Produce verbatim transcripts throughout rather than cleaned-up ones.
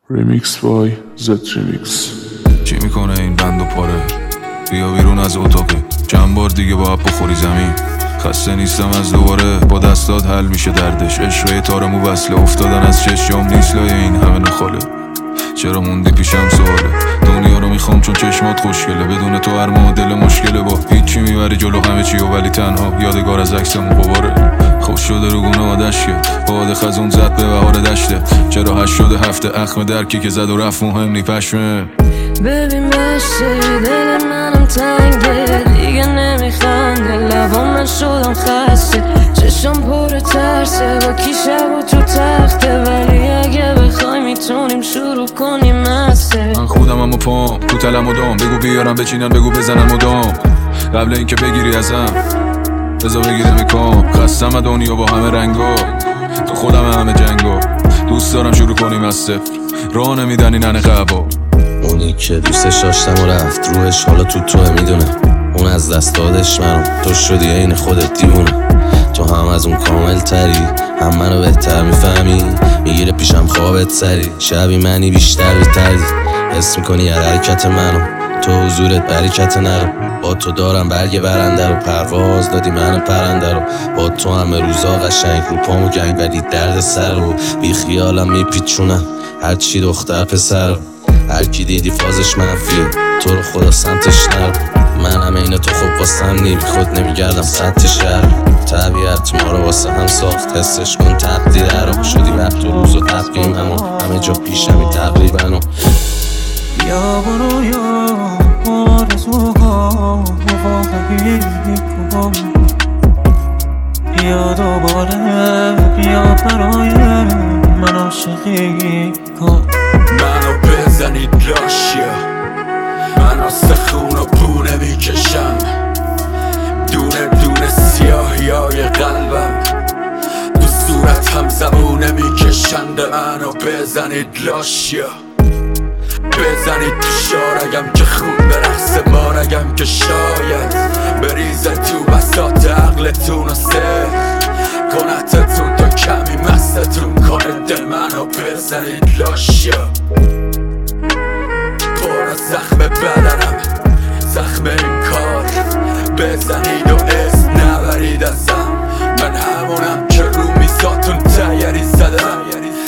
ریمیکس بای زد ریمیکس. چی میکنه این بند و پاره؟ بیا بیرون از اتاقه، چند بار دیگه با اب بخوری زمین. خسته نیستم از دوباره با دستات حل میشه دردش. عشقه تارمو وصله افتادن از چشم نیست لای این همه نخاله. چرا موندی پیشم سواله؟ دنیا رو میخوام چون چشمات خوشگله، بدون تو هر معادل مشکله. با هیچی میبری جلو همه چی و ولی تنها یادگار از عکسمون غباره. خوش شده رو گونه آدش کرد باد خزون زد به بهار دشته. چرا هشت شده هفته اخم درکی که زد و رفت مهم نی پشمه. ببین بشه دل منم تنگه دیگه نمیخنده، لبام من شدم خسته، چشم پر ترسه با کی شب و تو تخته. ولی اگه بخوای میتونیم شروع کنیم مسته. من خودم هم و پام تو تلم و دام، بگو بیارم بچینن بگو بزنن مدام. قبل اینکه بگیری ازم بذار بگیره میکام. خستم دنیا با همه رنگا، تو خودم همه جنگا. دوست دارم شروع کنیم از صفر، راه نمیدن این قبا. اونی که دوستش داشتم و رفت روحش حالا تو توه میدونه. اون از دست دادش منو، تو شدی این خودت دیوونه. تو هم از اون کامل تری، هم منو بهتر میفهمی. میگیره پیشم خوابت سری، شبی منی بیشتر بیتری. حس میکنی هر حرکت منو، تو حضورت برکت نرو. با تو دارم برگ برنده رو، پرواز دادی من پرنده رو. با تو همه روزا قشنگ رو پامو گنگ، ولی درد سر رو بی خیالم میپیچونم. هرچی دختر پسر، هر کی دیدی فازش منفیه، تو رو خدا سمتش نرو. منم اینه تو خوب واسم نی، بی خود نمیگردم سطح شهر. طبیعت ما رو واسه هم ساخت، حسش کن تقدیره رو. شدی وقت و روز و تقییم همون، همه جا پیشمی تقریبا. بیا برو یا آرزوها مواقعی کن، بیا دوباره بیا برای من عاشقی کن. منو بزنید لاشیا، من از خون و پونه میکشم. دونه دونه سیاهیای قلبم تو صورت هم زبونه میکشند. منو بزنید لاشیا، بزنید تو شارگم که خون برقص بارگم، که شاید بریزه تو بساط عقلتون و سر کنتتون تا کمی مستتون کنه دل. منو بزنید لاشیا، پر زخم بدنم، زخم این کار. بزنید و اسم نبرید ازم، من همونم که رو میزاتون تیری زدم.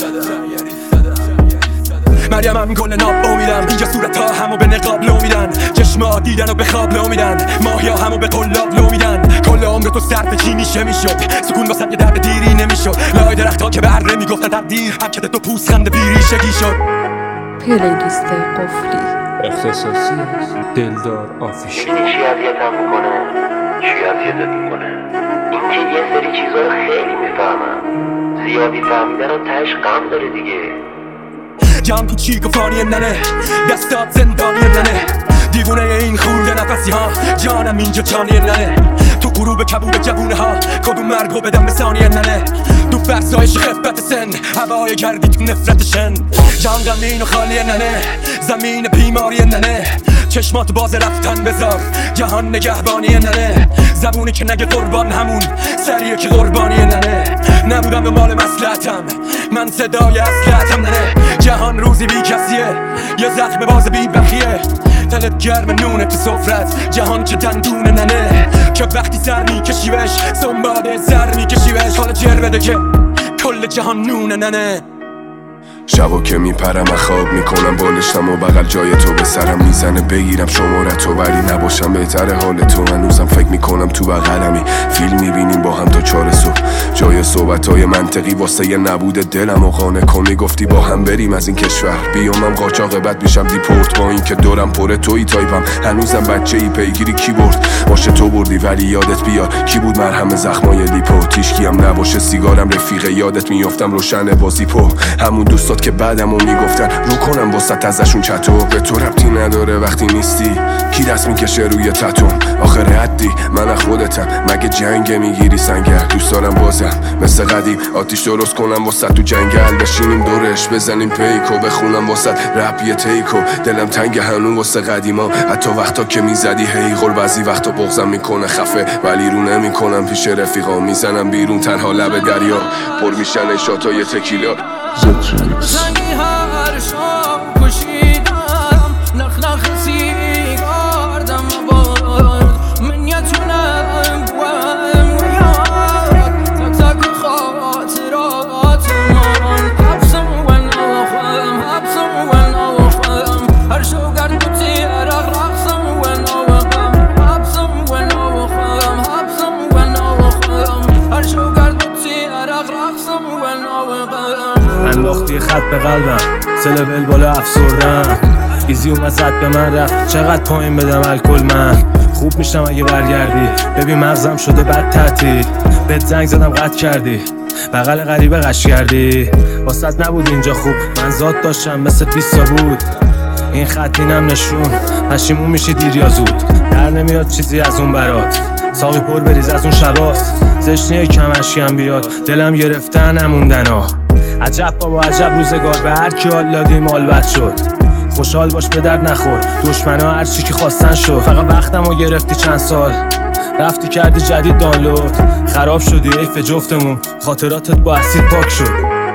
مریم هم گل ناب امیدم، اینجا صورت ها همو به نقاب لو میدن. چشما دیدن و به خواب لو میدن، ماهیا همو به قلاب لو میدن. کل عمر تو صرف چی میشه میشد، سکون واسه یه درد دیری نمیشد. لای درخت ها که بره میگفتن تقدیر، حرکت تو پوست خنده بیریشگی شد. پلیلیست قفلی اختصاصی دلدار آفیشیال. چی اذیتم میکنه، چی اذیتت میکنه؟ اینکه یه سری چیزا رو خیلی میفهمم، زیادی فهمیدن و تهش غم داره دیگه. جام کوچیک و فانی ننه، دستات زندانی ننه. دیوونه این خورده نفسی ها، جانم اینجا جانی ننه. تو غروب کبود جوونه ها، کدوم مرگو بدم به ثانیه ننه. تو فرسایش خفت سن، هوای گردی تو نفرتشن. جان غمین و خالی ننه، زمین بیماری ننه. چشمات باز رفتن بذار، جهان نگهبانی ننه. زبونی که نگه قربان همون سریه که قربانی ننه. نبودم به مال مصلحتم، من صدای اصلحتم ننه. جهان روزی بی کسیه، یه زخم باز بی بخیه. دلت گرم نونه تو سفرت، جهان که دندونه ننه. که وقتی سر میکشیوش، سنباده سر میکشیوش. حالا جر بده که کل جهان نونه ننه. شبا که میپرم خواب میکنم بالشتم و بغل جای تو به سرم میزنه. بگیرم شمارتو ولی نباشم بهتر حال تو. هنوزم فکر میکنم تو بغلمی، فیلم میبینیم با هم تا چار صبح. جای صحبتهای منطقی واسه یه نبود دلم و قانع کن. میگفتی با هم بریم از این کشور، بیامم قاچاق بد میشم دیپورت. با این که دورم پره توی تایپم، هنوزم بچه ای پیگیری کی برد. باشه تو بردی ولی یادت بیار کی بود مرهم زخمای لیپو. تیشکی هم نباشه سیگارم رفیقه، یادت میافتم روشن بازیپو. همون دوستات که بعدمو میگفتن رو کنم واسط ازشون چطور. به تو ربطی نداره وقتی نیستی، کی دست میکشه روی تتون. آخر ردی من خودتم، مگه جنگ میگیری سنگر. دوست دارم بازم مثل قدیم آتیش درست کنم واسط تو جنگل. بشینیم دورش بزنیم پیکو، بخونم واسط رپ یه تیکو. دلم تنگ هنون واسه قدیما، حتی وقتا که میزدی هی غل. بعضی وقتا بغضم میکنه خفه ولی رو نمیکنم پیش رفیقا. میزنم بیرون تنها لب دریا، پر میشن اشاتای تکیلا. زد ریمیکس. قلبم سلول بالا افسردم ایزی اومد زد به من رفت چقدر پایین بدم الکل من خوب میشم اگه برگردی ببین مغزم شده بد تعطیل بهت زنگ زدم قطع کردی بغل غریبه قش کردی واسط نبود اینجا خوب من ذات داشتم مثل پیستا بود این خط اینم نشون پشیمون میشی دیر یا زود در نمیاد چیزی از اون برات ساقی پر بریز از اون شباست زشنیه کمشیم بیاد دلم گرفتن نموندن ها عجب بابا عجب روزگار به هر کی حال دادیم حال بد شد خوشحال باش به درد نخور دشمنا هر چی که خواستن شد فقط وقتمو گرفتی چند سال رفتی کردی جدید دانلود خراب شدی ایف جفتمون خاطراتت با اسید پاک شد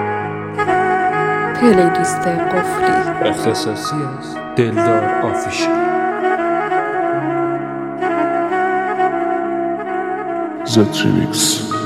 پلیلیست قفلی اختصاصی از دلدار آفیشیال زد ریمیکس.